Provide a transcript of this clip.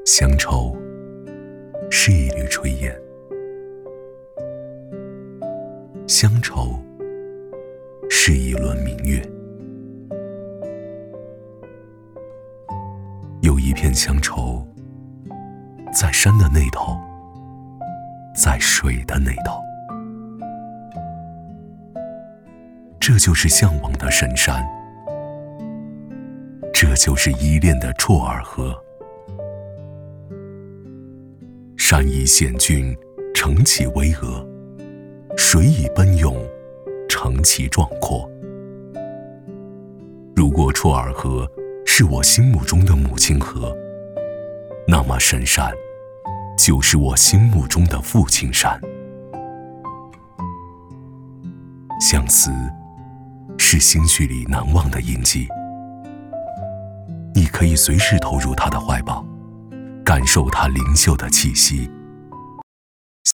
乡愁是一缕炊烟，乡愁是一轮明月。有一片乡愁，在山的那头，在水的那头。这就是向往的神山，这就是依恋的绰尔河。山以险峻，城其巍峨；水以奔涌，城其壮阔。如果绰尔河是我心目中的母亲河，那么神山就是我心目中的父亲山。相思是心绪里难忘的印记，你可以随时投入他的怀抱，感受他灵秀的气息，